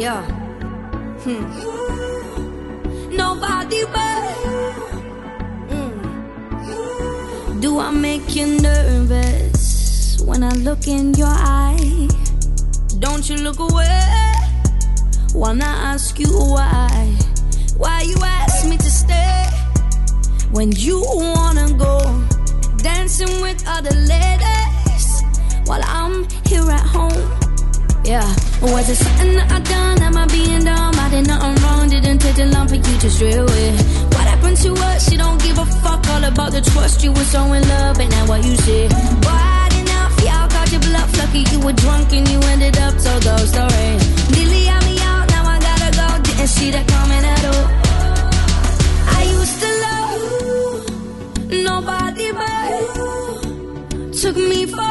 Yeah. Nobody but. Do I make you nervous when I look in your eye? Don't you look away? Wanna ask you why? Why you ask me to stay when you wanna go dancing with other ladies while I'm here at home? Yeah, was it something that I done? Am I being dumb? I did nothing wrong, didn't take too long for you to stray away. What happened to us? You don't give a fuck all about the trust. You were so in love, ain't that what you say? Boy, I didn't know if y'all caught your bluff. Lucky you were drunk and you ended up so those story. Nearly had me out, now I gotta go. Didn't see that coming at all. I used to love nobody but took me for.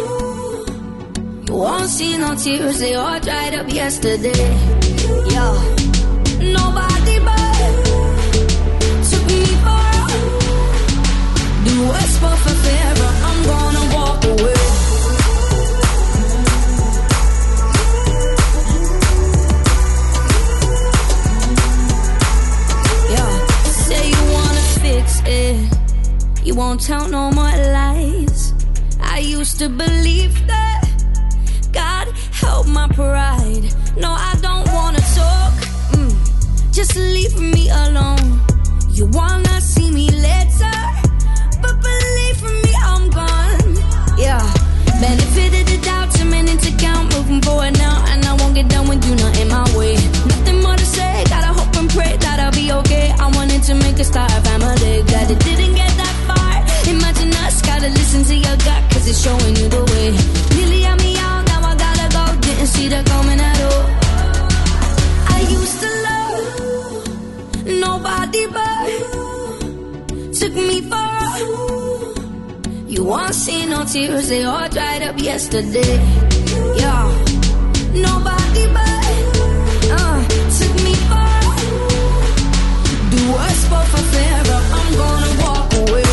Won't see no tears, they all dried up yesterday. Yeah, nobody but took me for. Do what's for forever, I'm gonna walk away. Yeah, say you wanna fix it, you won't tell no more lies. I used to believe that. God help my pride. No, I don't wanna talk. Just leave me alone. You wanna see me later, but believe me, I'm gone. Yeah, benefit of the doubt, 2 minutes to count. Moving forward now, and I won't get done with you, not in my way. Nothing more to say, gotta hope and pray that I'll be okay. I wanted to make a start, family. Glad it didn't get that far. Imagine us, gotta listen to your gut, cause it's showing you the way. Nearly had me out. Didn't see that coming at all. I used to love nobody but took me for. You won't see no tears, they all dried up yesterday. Yeah, nobody but took me for. Do what's for forever, I'm gonna walk away.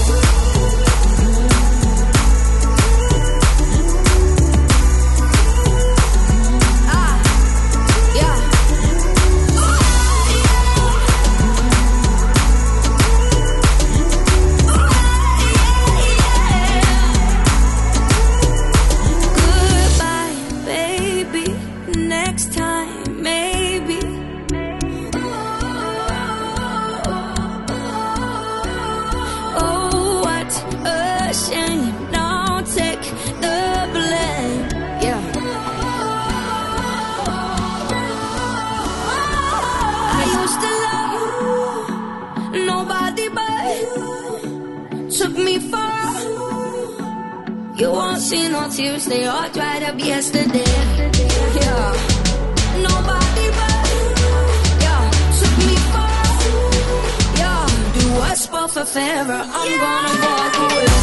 You won't see no tears, they all dried up yesterday. Yeah, nobody but, yeah, took me for, yeah, do what's for forever, I'm gonna walk away.